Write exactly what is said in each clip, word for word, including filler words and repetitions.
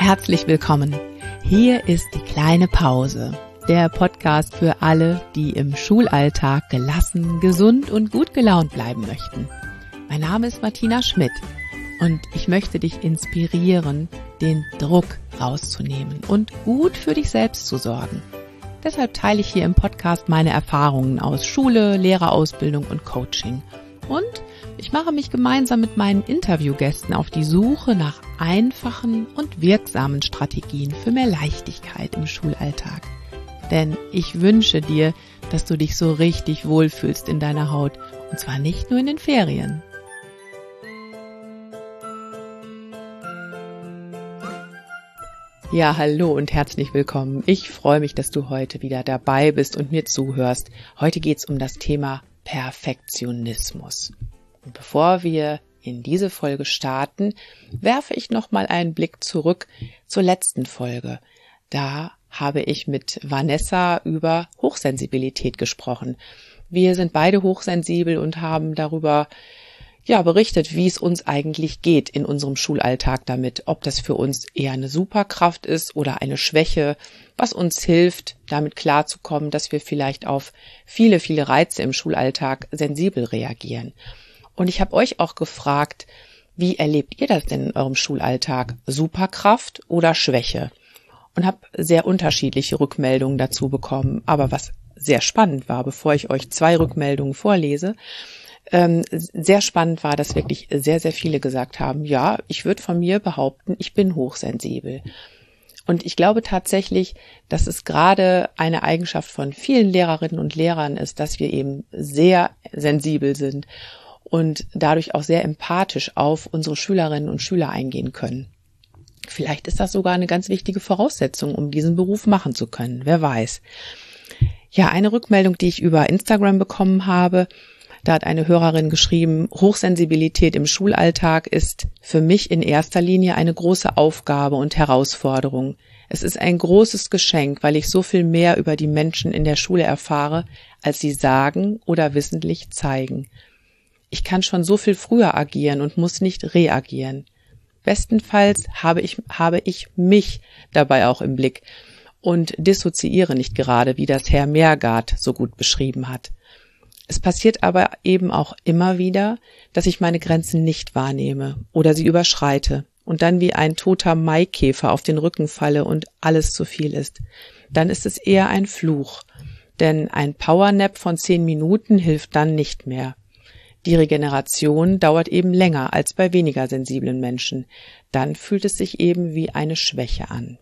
Herzlich willkommen. Hier ist die kleine Pause, der Podcast für alle, die im Schulalltag gelassen, gesund und gut gelaunt bleiben möchten. Mein Name ist Martina Schmidt und ich möchte dich inspirieren, den Druck rauszunehmen und gut für dich selbst zu sorgen. Deshalb teile ich hier im Podcast meine Erfahrungen aus Schule, Lehrerausbildung und Coaching. Und ich mache mich gemeinsam mit meinen Interviewgästen auf die Suche nach einfachen und wirksamen Strategien für mehr Leichtigkeit im Schulalltag. Denn ich wünsche dir, dass du dich so richtig wohlfühlst in deiner Haut, und zwar nicht nur in den Ferien. Ja, hallo und herzlich willkommen. Ich freue mich, dass du heute wieder dabei bist und mir zuhörst. Heute geht es um das Thema Perfektionismus. Und bevor wir in diese Folge starten, werfe ich nochmal einen Blick zurück zur letzten Folge. Da habe ich mit Vanessa über Hochsensibilität gesprochen. Wir sind beide hochsensibel und haben darüber ja berichtet, wie es uns eigentlich geht in unserem Schulalltag damit, ob das für uns eher eine Superkraft ist oder eine Schwäche, was uns hilft, damit klarzukommen, dass wir vielleicht auf viele, viele Reize im Schulalltag sensibel reagieren. Und ich habe euch auch gefragt, wie erlebt ihr das denn in eurem Schulalltag? Superkraft oder Schwäche? Und habe sehr unterschiedliche Rückmeldungen dazu bekommen. Aber was sehr spannend war, bevor ich euch zwei Rückmeldungen vorlese, ähm, sehr spannend war, dass wirklich sehr, sehr viele gesagt haben, ja, ich würde von mir behaupten, ich bin hochsensibel. Und ich glaube tatsächlich, dass es gerade eine Eigenschaft von vielen Lehrerinnen und Lehrern ist, dass wir eben sehr sensibel sind und dadurch auch sehr empathisch auf unsere Schülerinnen und Schüler eingehen können. Vielleicht ist das sogar eine ganz wichtige Voraussetzung, um diesen Beruf machen zu können. Wer weiß. Ja, eine Rückmeldung, die ich über Instagram bekommen habe, da hat eine Hörerin geschrieben, Hochsensibilität im Schulalltag ist für mich in erster Linie eine große Aufgabe und Herausforderung. Es ist ein großes Geschenk, weil ich so viel mehr über die Menschen in der Schule erfahre, als sie sagen oder wissentlich zeigen. Ich kann schon so viel früher agieren und muss nicht reagieren. Bestenfalls habe ich, habe ich mich dabei auch im Blick und dissoziiere nicht gerade, wie das Herr Meergart so gut beschrieben hat. Es passiert aber eben auch immer wieder, dass ich meine Grenzen nicht wahrnehme oder sie überschreite und dann wie ein toter Maikäfer auf den Rücken falle und alles zu viel ist. Dann ist es eher ein Fluch, denn ein Powernap von zehn Minuten hilft dann nicht mehr. Die Regeneration dauert eben länger als bei weniger sensiblen Menschen. Dann fühlt es sich eben wie eine Schwäche an.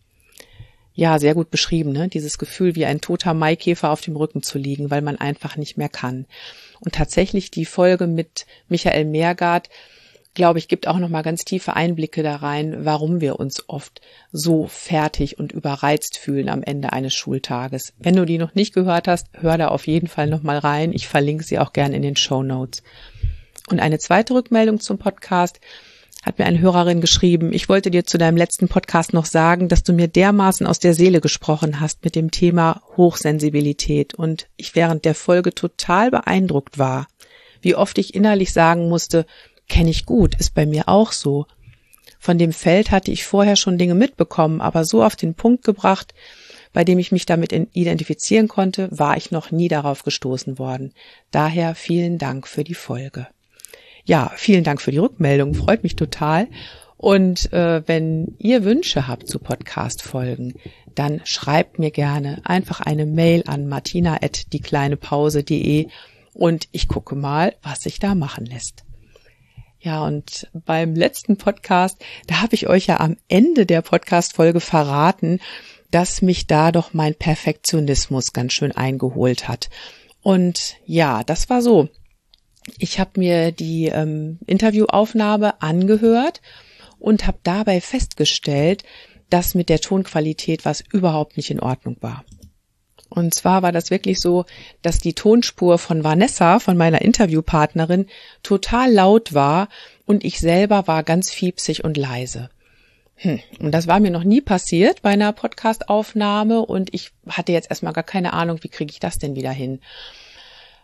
Ja, sehr gut beschrieben, ne? Dieses Gefühl, wie ein toter Maikäfer auf dem Rücken zu liegen, weil man einfach nicht mehr kann. Und tatsächlich die Folge mit Michael Meergart, glaube ich, gibt auch nochmal ganz tiefe Einblicke da rein, warum wir uns oft so fertig und überreizt fühlen am Ende eines Schultages. Wenn du die noch nicht gehört hast, hör da auf jeden Fall nochmal rein. Ich verlinke sie auch gerne in den Shownotes. Und eine zweite Rückmeldung zum Podcast hat mir eine Hörerin geschrieben, ich wollte dir zu deinem letzten Podcast noch sagen, dass du mir dermaßen aus der Seele gesprochen hast mit dem Thema Hochsensibilität und ich während der Folge total beeindruckt war, wie oft ich innerlich sagen musste, kenne ich gut, ist bei mir auch so. Von dem Feld hatte ich vorher schon Dinge mitbekommen, aber so auf den Punkt gebracht, bei dem ich mich damit identifizieren konnte, war ich noch nie darauf gestoßen worden. Daher vielen Dank für die Folge. Ja, vielen Dank für die Rückmeldung, freut mich total. Und äh, wenn ihr Wünsche habt zu Podcast-Folgen, dann schreibt mir gerne einfach eine Mail an martina at diekleinepause punkt de und ich gucke mal, was sich da machen lässt. Ja, und beim letzten Podcast, da habe ich euch ja am Ende der Podcast-Folge verraten, dass mich da doch mein Perfektionismus ganz schön eingeholt hat. Und ja, das war so. Ich habe mir die ähm, Interviewaufnahme angehört und habe dabei festgestellt, dass mit der Tonqualität was überhaupt nicht in Ordnung war. Und zwar war das wirklich so, dass die Tonspur von Vanessa, von meiner Interviewpartnerin, total laut war und ich selber war ganz fiepsig und leise. Hm. Und das war mir noch nie passiert bei einer Podcast-Aufnahme und ich hatte jetzt erstmal gar keine Ahnung, wie kriege ich das denn wieder hin.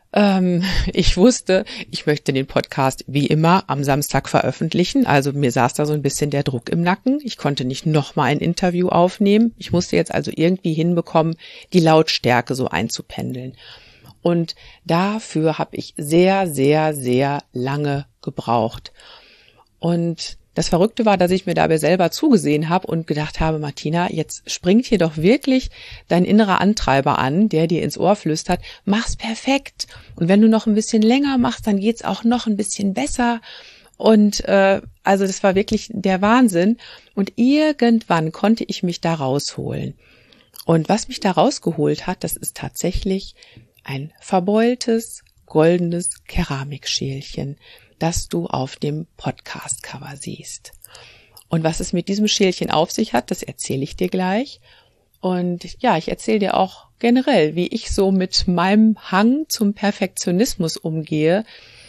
Ähm, ich wusste, ich möchte den Podcast wie immer am Samstag veröffentlichen. Also mir saß da so ein bisschen der Druck im Nacken. Ich konnte nicht nochmal ein Interview aufnehmen. Ich musste jetzt also irgendwie hinbekommen, die Lautstärke so einzupendeln. Und dafür habe ich sehr, sehr, sehr lange gebraucht. Und das Verrückte war, dass ich mir dabei selber zugesehen habe und gedacht habe, Martina, jetzt springt hier doch wirklich dein innerer Antreiber an, der dir ins Ohr flüstert, mach's perfekt. Und wenn du noch ein bisschen länger machst, dann geht's auch noch ein bisschen besser. Und äh, also das war wirklich der Wahnsinn. Und irgendwann konnte ich mich da rausholen. Und was mich da rausgeholt hat, das ist tatsächlich ein verbeultes, goldenes Keramikschälchen, das du auf dem Podcast-Cover siehst. Und was es mit diesem Schälchen auf sich hat, das erzähle ich dir gleich. Und ja, ich erzähle dir auch generell, wie ich so mit meinem Hang zum Perfektionismus umgehe.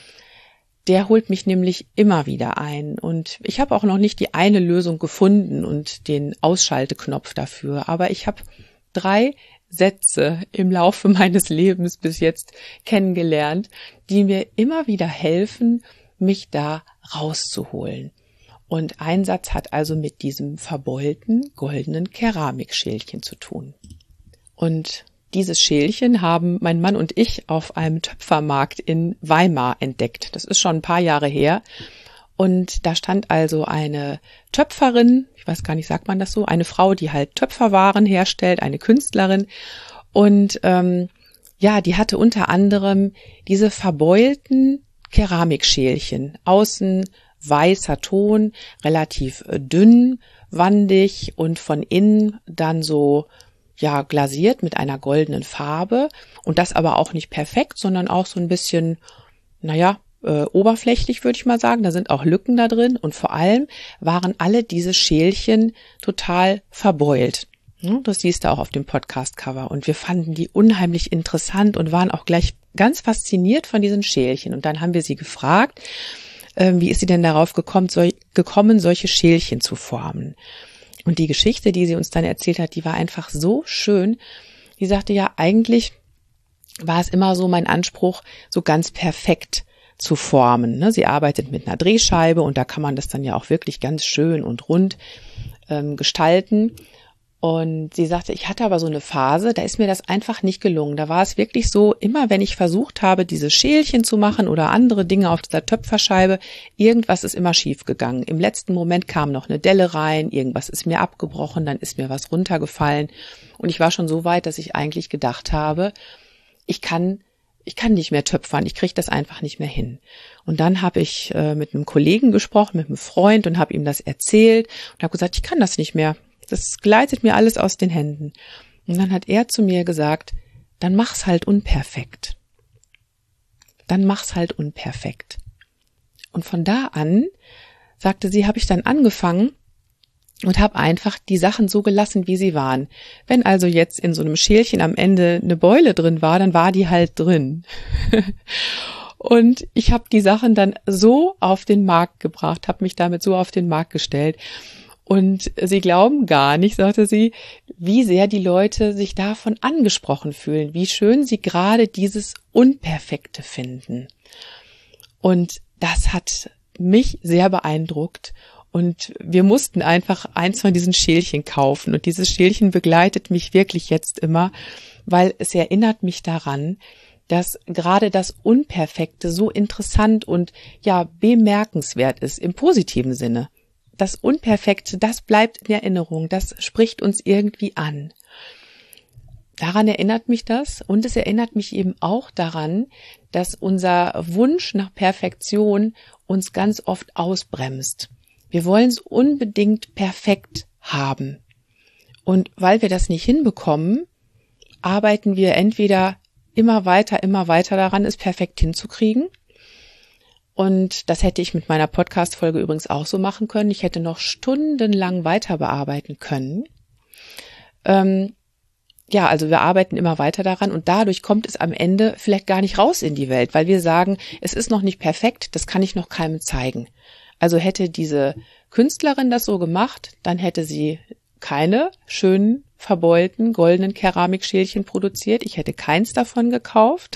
Der holt mich nämlich immer wieder ein. Und ich habe auch noch nicht die eine Lösung gefunden und den Ausschalteknopf dafür. Aber ich habe drei Sätze im Laufe meines Lebens bis jetzt kennengelernt, die mir immer wieder helfen, mich da rauszuholen. Und ein Satz hat also mit diesem verbeulten goldenen Keramikschälchen zu tun. Und dieses Schälchen haben mein Mann und ich auf einem Töpfermarkt in Weimar entdeckt. Das ist schon ein paar Jahre her. Und da stand also eine Töpferin, ich weiß gar nicht, sagt man das so, eine Frau, die halt Töpferwaren herstellt, eine Künstlerin. Und ähm, ja, die hatte unter anderem diese verbeulten Keramikschälchen, außen weißer Ton, relativ dünn, wandig und von innen dann so ja glasiert mit einer goldenen Farbe. Und das aber auch nicht perfekt, sondern auch so ein bisschen, naja, Äh, oberflächlich, würde ich mal sagen. Da sind auch Lücken da drin und vor allem waren alle diese Schälchen total verbeult. Das siehst du auch auf dem Podcast-Cover und wir fanden die unheimlich interessant und waren auch gleich ganz fasziniert von diesen Schälchen. Und dann haben wir sie gefragt, äh, wie ist sie denn darauf gekommen, so, gekommen, solche Schälchen zu formen. Und die Geschichte, die sie uns dann erzählt hat, die war einfach so schön. Die sagte, ja, eigentlich war es immer so mein Anspruch, so ganz perfekt zu formen. Sie arbeitet mit einer Drehscheibe und da kann man das dann ja auch wirklich ganz schön und rund ähm, gestalten. Und sie sagte, ich hatte aber so eine Phase, da ist mir das einfach nicht gelungen. Da war es wirklich so, immer wenn ich versucht habe, diese Schälchen zu machen oder andere Dinge auf dieser Töpferscheibe, irgendwas ist immer schief gegangen. Im letzten Moment kam noch eine Delle rein, irgendwas ist mir abgebrochen, dann ist mir was runtergefallen. Und ich war schon so weit, dass ich eigentlich gedacht habe, ich kann Ich kann nicht mehr töpfern, ich kriege das einfach nicht mehr hin. Und dann habe ich äh, mit einem Kollegen gesprochen, mit einem Freund und habe ihm das erzählt und habe gesagt, ich kann das nicht mehr. Das gleitet mir alles aus den Händen. Und dann hat er zu mir gesagt, dann mach's halt unperfekt. Dann mach's halt unperfekt. Und von da an, sagte sie, habe ich dann angefangen, und habe einfach die Sachen so gelassen, wie sie waren. Wenn also jetzt in so einem Schälchen am Ende eine Beule drin war, dann war die halt drin. Und ich habe die Sachen dann so auf den Markt gebracht, habe mich damit so auf den Markt gestellt. Und sie glauben gar nicht, sagte sie, wie sehr die Leute sich davon angesprochen fühlen, wie schön sie gerade dieses Unperfekte finden. Und das hat mich sehr beeindruckt. Und wir mussten einfach eins von diesen Schälchen kaufen. Und dieses Schälchen begleitet mich wirklich jetzt immer, weil es erinnert mich daran, dass gerade das Unperfekte so interessant und ja bemerkenswert ist im positiven Sinne. Das Unperfekte, das bleibt in Erinnerung, das spricht uns irgendwie an. Daran erinnert mich das und es erinnert mich eben auch daran, dass unser Wunsch nach Perfektion uns ganz oft ausbremst. Wir wollen es unbedingt perfekt haben. Und weil wir das nicht hinbekommen, arbeiten wir entweder immer weiter, immer weiter daran, es perfekt hinzukriegen. Und das hätte ich mit meiner Podcast-Folge übrigens auch so machen können. Ich hätte noch stundenlang weiter bearbeiten können. Ähm, ja, also wir arbeiten immer weiter daran und dadurch kommt es am Ende vielleicht gar nicht raus in die Welt, weil wir sagen, es ist noch nicht perfekt, das kann ich noch keinem zeigen. Also hätte diese Künstlerin das so gemacht, dann hätte sie keine schönen, verbeulten, goldenen Keramikschälchen produziert. Ich hätte keins davon gekauft.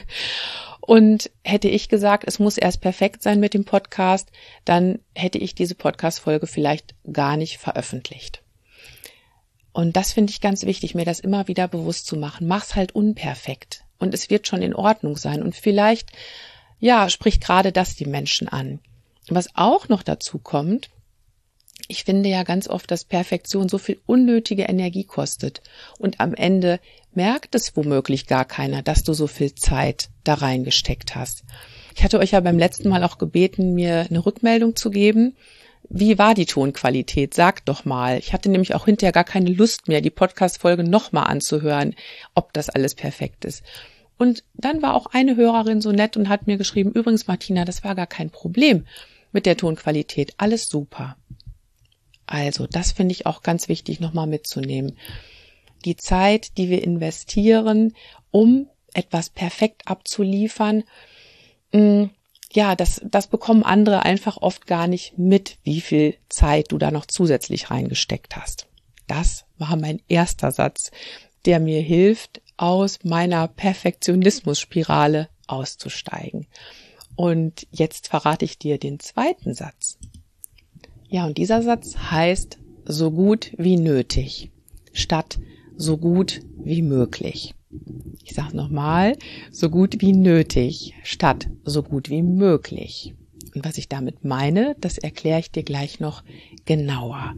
Und hätte ich gesagt, es muss erst perfekt sein mit dem Podcast, dann hätte ich diese Podcast-Folge vielleicht gar nicht veröffentlicht. Und das finde ich ganz wichtig, mir das immer wieder bewusst zu machen. Mach's halt unperfekt und es wird schon in Ordnung sein. Und vielleicht, ja, spricht gerade das die Menschen an. Was auch noch dazu kommt, ich finde ja ganz oft, dass Perfektion so viel unnötige Energie kostet. Und am Ende merkt es womöglich gar keiner, dass du so viel Zeit da reingesteckt hast. Ich hatte euch ja beim letzten Mal auch gebeten, mir eine Rückmeldung zu geben. Wie war die Tonqualität? Sagt doch mal. Ich hatte nämlich auch hinterher gar keine Lust mehr, die Podcast-Folge nochmal anzuhören, ob das alles perfekt ist. Und dann war auch eine Hörerin so nett und hat mir geschrieben, übrigens Martina, das war gar kein Problem mit der Tonqualität. Alles super. Also, das finde ich auch ganz wichtig, nochmal mitzunehmen. Die Zeit, die wir investieren, um etwas perfekt abzuliefern, mh, ja, das, das bekommen andere einfach oft gar nicht mit, wie viel Zeit du da noch zusätzlich reingesteckt hast. Das war mein erster Satz, der mir hilft, aus meiner Perfektionismus-Spirale auszusteigen. Und jetzt verrate ich dir den zweiten Satz. Ja, und dieser Satz heißt so gut wie nötig statt so gut wie möglich. Ich sage nochmal, so gut wie nötig statt so gut wie möglich. Und was ich damit meine, das erkläre ich dir gleich noch genauer.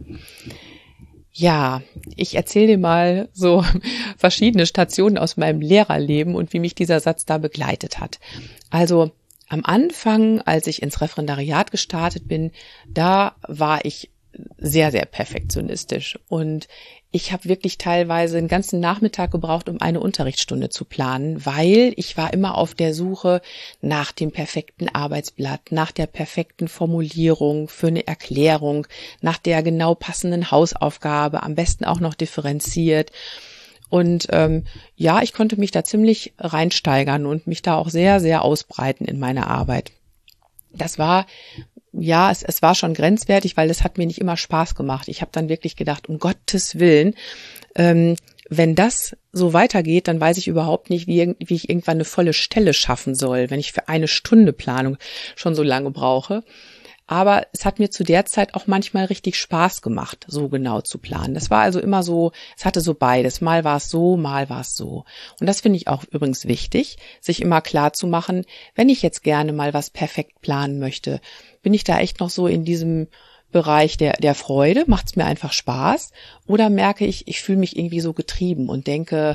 Ja, ich erzähle dir mal so verschiedene Stationen aus meinem Lehrerleben und wie mich dieser Satz da begleitet hat. Also am Anfang, als ich ins Referendariat gestartet bin, da war ich sehr, sehr perfektionistisch und ich habe wirklich teilweise einen ganzen Nachmittag gebraucht, um eine Unterrichtsstunde zu planen, weil ich war immer auf der Suche nach dem perfekten Arbeitsblatt, nach der perfekten Formulierung für eine Erklärung, nach der genau passenden Hausaufgabe, am besten auch noch differenziert. Und ähm, ja, ich konnte mich da ziemlich reinsteigern und mich da auch sehr, sehr ausbreiten in meiner Arbeit. Das war, ja, es, es war schon grenzwertig, weil es hat mir nicht immer Spaß gemacht. Ich habe dann wirklich gedacht, um Gottes Willen, ähm, wenn das so weitergeht, dann weiß ich überhaupt nicht, wie, wie ich irgendwann eine volle Stelle schaffen soll, wenn ich für eine Stunde Planung schon so lange brauche. Aber es hat mir zu der Zeit auch manchmal richtig Spaß gemacht, so genau zu planen. Das war also immer so, es hatte so beides. Mal war es so, mal war es so. Und das finde ich auch übrigens wichtig, sich immer klar zu machen, wenn ich jetzt gerne mal was perfekt planen möchte, bin ich da echt noch so in diesem Bereich der, der Freude, macht es mir einfach Spaß? Oder merke ich, ich fühle mich irgendwie so getrieben und denke,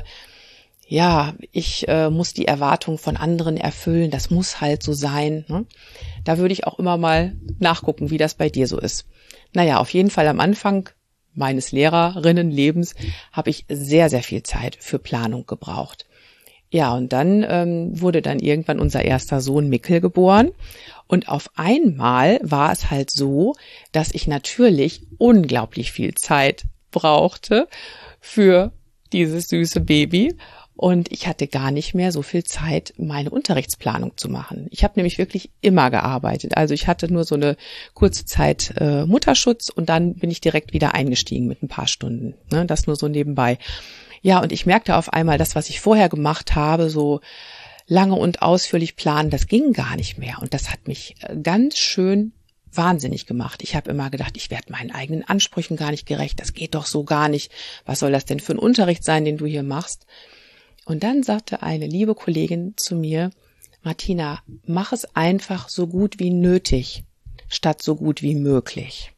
ja, ich äh, muss die Erwartungen von anderen erfüllen, das muss halt so sein. Ne? Da würde ich auch immer mal nachgucken, wie das bei dir so ist. Naja, auf jeden Fall am Anfang meines Lehrerinnenlebens habe ich sehr, sehr viel Zeit für Planung gebraucht. Ja, und dann ähm, wurde dann irgendwann unser erster Sohn Mikkel geboren. Und auf einmal war es halt so, dass ich natürlich unglaublich viel Zeit brauchte für dieses süße Baby. Und ich hatte gar nicht mehr so viel Zeit, meine Unterrichtsplanung zu machen. Ich habe nämlich wirklich immer gearbeitet. Also ich hatte nur so eine kurze Zeit äh, Mutterschutz und dann bin ich direkt wieder eingestiegen mit ein paar Stunden. Ne? Das nur so nebenbei. Ja, und ich merkte auf einmal, das, was ich vorher gemacht habe, so lange und ausführlich planen, das ging gar nicht mehr. Und das hat mich ganz schön wahnsinnig gemacht. Ich habe immer gedacht, ich werde meinen eigenen Ansprüchen gar nicht gerecht. Das geht doch so gar nicht. Was soll das denn für ein Unterricht sein, den du hier machst? Und dann sagte eine liebe Kollegin zu mir, Martina, mach es einfach so gut wie nötig, statt so gut wie möglich.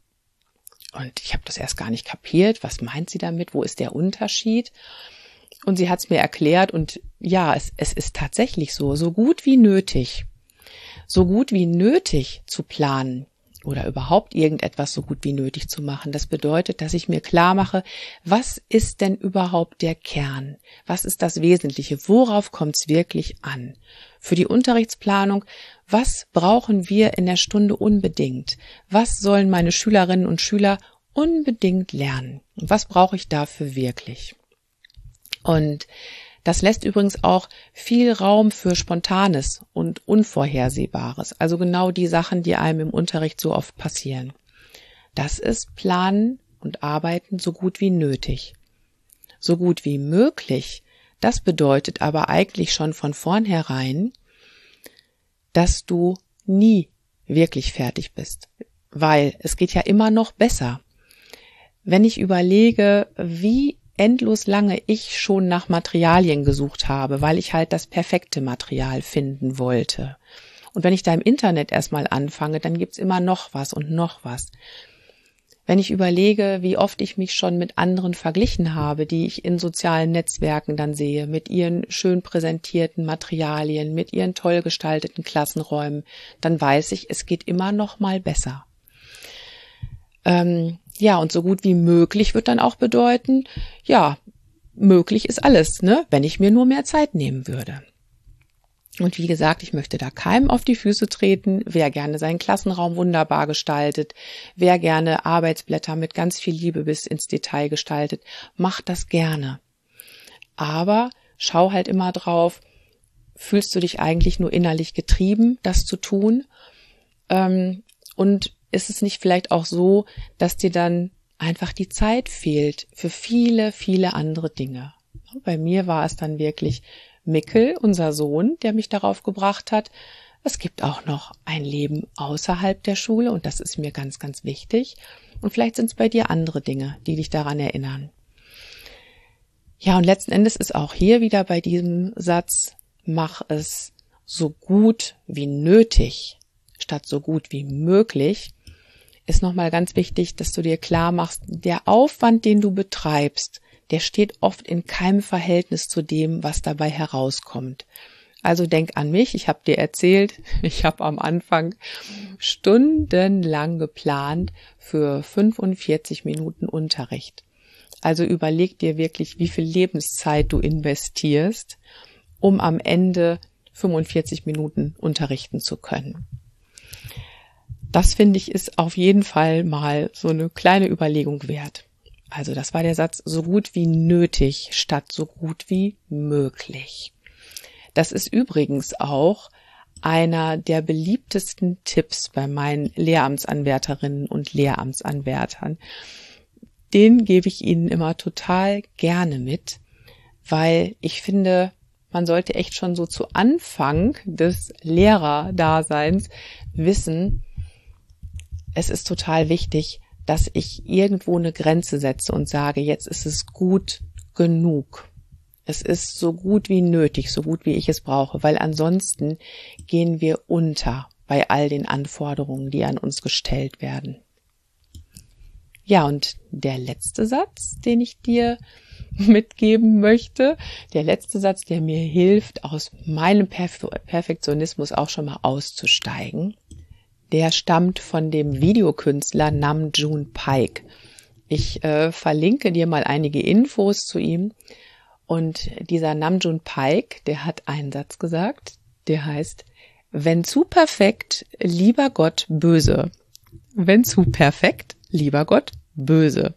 Und ich habe das erst gar nicht kapiert. Was meint sie damit? Wo ist der Unterschied? Und sie hat es mir erklärt und ja, es, es ist tatsächlich so, so gut wie nötig, so gut wie nötig zu planen oder überhaupt irgendetwas so gut wie nötig zu machen. Das bedeutet, dass ich mir klar mache, was ist denn überhaupt der Kern? Was ist das Wesentliche? Worauf kommt es wirklich an? Für die Unterrichtsplanung, was brauchen wir in der Stunde unbedingt? Was sollen meine Schülerinnen und Schüler unbedingt lernen? Und was brauche ich dafür wirklich? Und das lässt übrigens auch viel Raum für Spontanes und Unvorhersehbares, also genau die Sachen, die einem im Unterricht so oft passieren. Das ist Planen und arbeiten so gut wie nötig. So gut wie möglich, das bedeutet aber eigentlich schon von vornherein, dass du nie wirklich fertig bist, weil es geht ja immer noch besser. Wenn ich überlege, wie endlos lange ich schon nach Materialien gesucht habe, weil ich halt das perfekte Material finden wollte. Und wenn ich da im Internet erstmal anfange, dann gibt's immer noch was und noch was. Wenn ich überlege, wie oft ich mich schon mit anderen verglichen habe, die ich in sozialen Netzwerken dann sehe, mit ihren schön präsentierten Materialien, mit ihren toll gestalteten Klassenräumen, dann weiß ich, es geht immer noch mal besser. Ähm, ja, und so gut wie möglich wird dann auch bedeuten, ja, möglich ist alles, ne, wenn ich mir nur mehr Zeit nehmen würde. Und wie gesagt, ich möchte da keinem auf die Füße treten. Wer gerne seinen Klassenraum wunderbar gestaltet, wer gerne Arbeitsblätter mit ganz viel Liebe bis ins Detail gestaltet, macht das gerne. Aber schau halt immer drauf, fühlst du dich eigentlich nur innerlich getrieben, das zu tun? Ähm, und ist es nicht vielleicht auch so, dass dir dann einfach die Zeit fehlt für viele, viele andere Dinge? Bei mir war es dann wirklich Mikkel, unser Sohn, der mich darauf gebracht hat, es gibt auch noch ein Leben außerhalb der Schule und das ist mir ganz, ganz wichtig. Und vielleicht sind es bei dir andere Dinge, die dich daran erinnern. Ja, und letzten Endes ist auch hier wieder bei diesem Satz, mach es so gut wie nötig, statt so gut wie möglich, ist nochmal ganz wichtig, dass du dir klar machst, der Aufwand, den du betreibst, der steht oft in keinem Verhältnis zu dem, was dabei herauskommt. Also denk an mich, ich habe dir erzählt, ich habe am Anfang stundenlang geplant für fünfundvierzig Minuten Unterricht. Also überleg dir wirklich, wie viel Lebenszeit du investierst, um am Ende fünfundvierzig Minuten unterrichten zu können. Das finde ich ist auf jeden Fall mal so eine kleine Überlegung wert. Also das war der Satz, so gut wie nötig statt so gut wie möglich. Das ist übrigens auch einer der beliebtesten Tipps bei meinen Lehramtsanwärterinnen und Lehramtsanwärtern. Den gebe ich ihnen immer total gerne mit, weil ich finde, man sollte echt schon so zu Anfang des Lehrerdaseins wissen, es ist total wichtig, dass ich irgendwo eine Grenze setze und sage, jetzt ist es gut genug. Es ist so gut wie nötig, so gut wie ich es brauche, weil ansonsten gehen wir unter bei all den Anforderungen, die an uns gestellt werden. Ja, und der letzte Satz, den ich dir mitgeben möchte, der letzte Satz, der mir hilft, aus meinem Perf- Perfektionismus auch schon mal auszusteigen, der stammt von dem Videokünstler Nam June Paik. Ich äh, verlinke dir mal einige Infos zu ihm. Und dieser Nam June Paik, der hat einen Satz gesagt, der heißt, wenn zu perfekt, lieber Gott, böse. Wenn zu perfekt, lieber Gott, böse.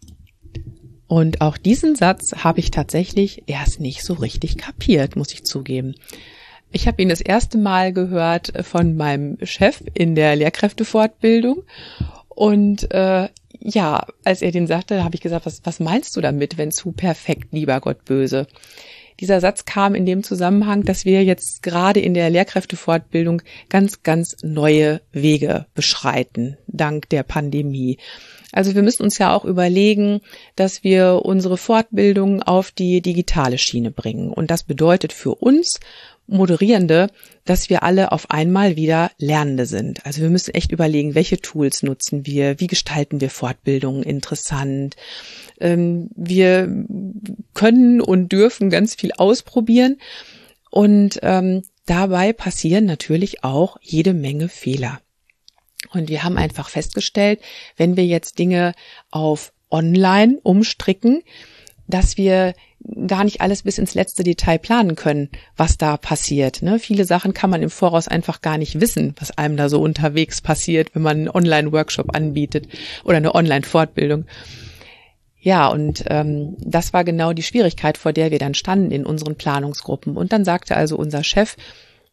Und auch diesen Satz habe ich tatsächlich erst nicht so richtig kapiert, muss ich zugeben. Ich habe ihn das erste Mal gehört von meinem Chef in der Lehrkräftefortbildung und äh, ja, als er den sagte, habe ich gesagt, was, was meinst du damit, wenn zu perfekt, lieber Gott, böse? Dieser Satz kam in dem Zusammenhang, dass wir jetzt gerade in der Lehrkräftefortbildung ganz, ganz neue Wege beschreiten, dank der Pandemie. Also wir müssen uns ja auch überlegen, dass wir unsere Fortbildung auf die digitale Schiene bringen. Und das bedeutet für uns Moderierende, dass wir alle auf einmal wieder Lernende sind. Also wir müssen echt überlegen, welche Tools nutzen wir, wie gestalten wir Fortbildungen interessant. Ähm, wir können und dürfen ganz viel ausprobieren und ähm, dabei passieren natürlich auch jede Menge Fehler. Und wir haben einfach festgestellt, wenn wir jetzt Dinge auf online umstricken, dass wir gar nicht alles bis ins letzte Detail planen können, was da passiert. Ne? Viele Sachen kann man im Voraus einfach gar nicht wissen, was einem da so unterwegs passiert, wenn man einen Online-Workshop anbietet oder eine Online-Fortbildung. Ja, und ähm, das war genau die Schwierigkeit, vor der wir dann standen in unseren Planungsgruppen. Und dann sagte also unser Chef,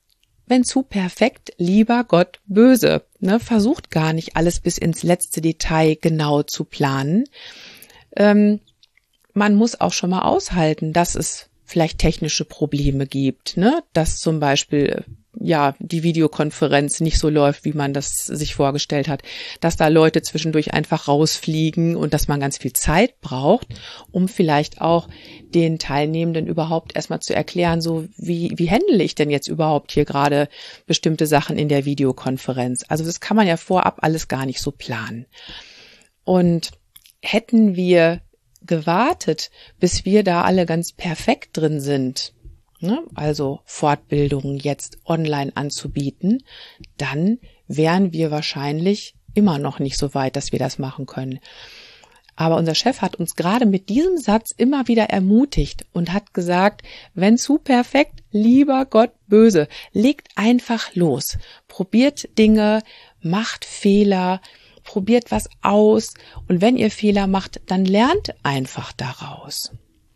wenn zu perfekt, lieber Gott böse. Ne? Versucht gar nicht alles bis ins letzte Detail genau zu planen. Ähm, man muss auch schon mal aushalten, dass es vielleicht technische Probleme gibt, ne? Dass zum Beispiel ja die Videokonferenz nicht so läuft, wie man das sich vorgestellt hat, dass da Leute zwischendurch einfach rausfliegen und dass man ganz viel Zeit braucht, um vielleicht auch den Teilnehmenden überhaupt erstmal zu erklären, so wie wie handle ich denn jetzt überhaupt hier gerade bestimmte Sachen in der Videokonferenz. Also das kann man ja vorab alles gar nicht so planen. Und hätten wir gewartet, bis wir da alle ganz perfekt drin sind, ne? Also Fortbildungen jetzt online anzubieten, dann wären wir wahrscheinlich immer noch nicht so weit, dass wir das machen können. Aber unser Chef hat uns gerade mit diesem Satz immer wieder ermutigt und hat gesagt, wenn zu perfekt, lieber Gott böse, legt einfach los, probiert Dinge, macht Fehler, probiert was aus und wenn ihr Fehler macht, dann lernt einfach daraus.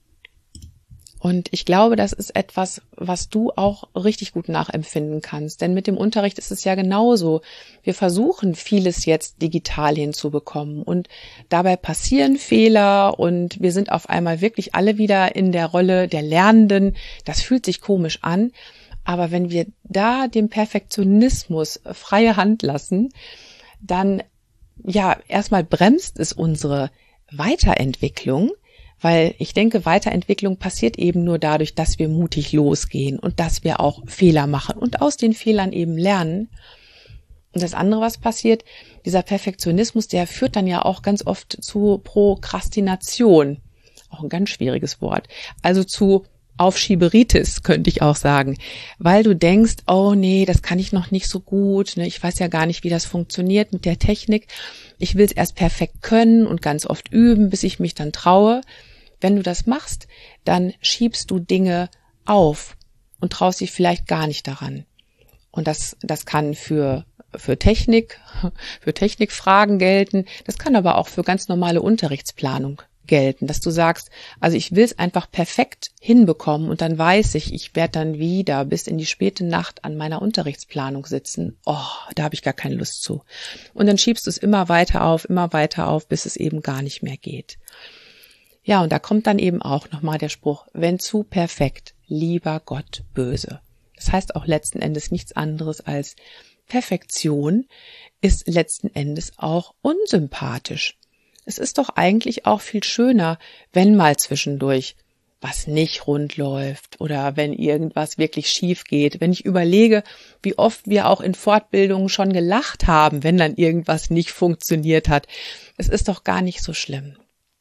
Und ich glaube, das ist etwas, was du auch richtig gut nachempfinden kannst, denn mit dem Unterricht ist es ja genauso. Wir versuchen vieles jetzt digital hinzubekommen und dabei passieren Fehler und wir sind auf einmal wirklich alle wieder in der Rolle der Lernenden. Das fühlt sich komisch an, aber wenn wir da dem Perfektionismus freie Hand lassen, dann ja, erstmal bremst es unsere Weiterentwicklung, weil ich denke, Weiterentwicklung passiert eben nur dadurch, dass wir mutig losgehen und dass wir auch Fehler machen und aus den Fehlern eben lernen. Und das andere, was passiert, dieser Perfektionismus, der führt dann ja auch ganz oft zu Prokrastination. Auch ein ganz schwieriges Wort. Also zu Aufschieberitis, könnte ich auch sagen, weil du denkst, oh nee, das kann ich noch nicht so gut, ne? Ich weiß ja gar nicht, wie das funktioniert mit der Technik. Ich will es erst perfekt können und ganz oft üben, bis ich mich dann traue. Wenn du das machst, dann schiebst du Dinge auf und traust dich vielleicht gar nicht daran. Und das, das kann für für Technik, für Technikfragen gelten. Das kann aber auch für ganz normale Unterrichtsplanung gelten, dass du sagst, also ich will es einfach perfekt hinbekommen und dann weiß ich, ich werde dann wieder bis in die späte Nacht an meiner Unterrichtsplanung sitzen. Oh, da habe ich gar keine Lust zu. Und dann schiebst du es immer weiter auf, immer weiter auf, bis es eben gar nicht mehr geht. Ja, und da kommt dann eben auch nochmal der Spruch, wenn zu perfekt, lieber Gott böse. Das heißt auch letzten Endes nichts anderes als Perfektion ist letzten Endes auch unsympathisch. Es ist doch eigentlich auch viel schöner, wenn mal zwischendurch was nicht rund läuft oder wenn irgendwas wirklich schief geht. Wenn ich überlege, wie oft wir auch in Fortbildungen schon gelacht haben, wenn dann irgendwas nicht funktioniert hat. Es ist doch gar nicht so schlimm.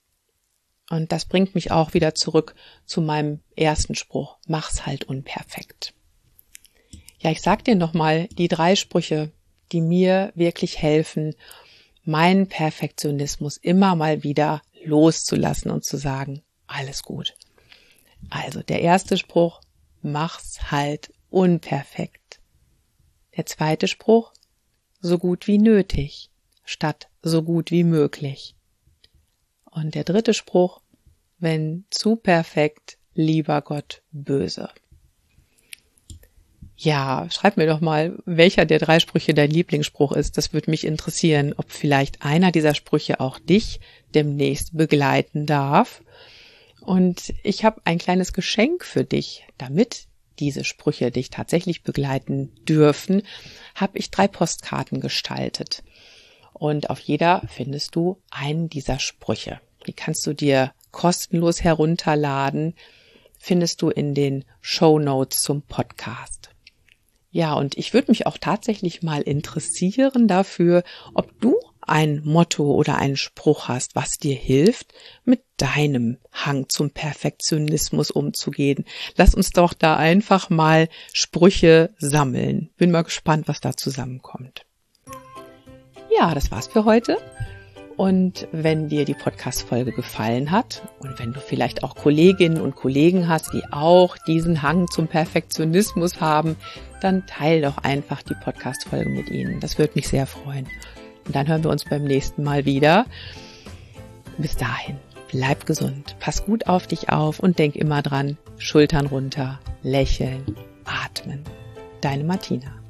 Und das bringt mich auch wieder zurück zu meinem ersten Spruch. Mach's halt unperfekt. Ja, ich sag dir nochmal die drei Sprüche, die mir wirklich helfen, meinen Perfektionismus immer mal wieder loszulassen und zu sagen, alles gut. Also der erste Spruch, mach's halt unperfekt. Der zweite Spruch, so gut wie nötig, statt so gut wie möglich. Und der dritte Spruch, wenn zu perfekt, lieber Gott böse. Ja, schreib mir doch mal, welcher der drei Sprüche dein Lieblingsspruch ist. Das würde mich interessieren, ob vielleicht einer dieser Sprüche auch dich demnächst begleiten darf. Und ich habe ein kleines Geschenk für dich, damit diese Sprüche dich tatsächlich begleiten dürfen, habe ich drei Postkarten gestaltet. Und auf jeder findest du einen dieser Sprüche. Die kannst du dir kostenlos herunterladen, findest du in den Shownotes zum Podcast. Ja, und ich würde mich auch tatsächlich mal interessieren dafür, ob du ein Motto oder einen Spruch hast, was dir hilft, mit deinem Hang zum Perfektionismus umzugehen. Lass uns doch da einfach mal Sprüche sammeln. Bin mal gespannt, was da zusammenkommt. Ja, das war's für heute. Und wenn dir die Podcast-Folge gefallen hat und wenn du vielleicht auch Kolleginnen und Kollegen hast, die auch diesen Hang zum Perfektionismus haben, dann teile doch einfach die Podcast-Folge mit ihnen. Das würde mich sehr freuen. Und dann hören wir uns beim nächsten Mal wieder. Bis dahin, bleib gesund, pass gut auf dich auf und denk immer dran, Schultern runter, lächeln, atmen. Deine Martina.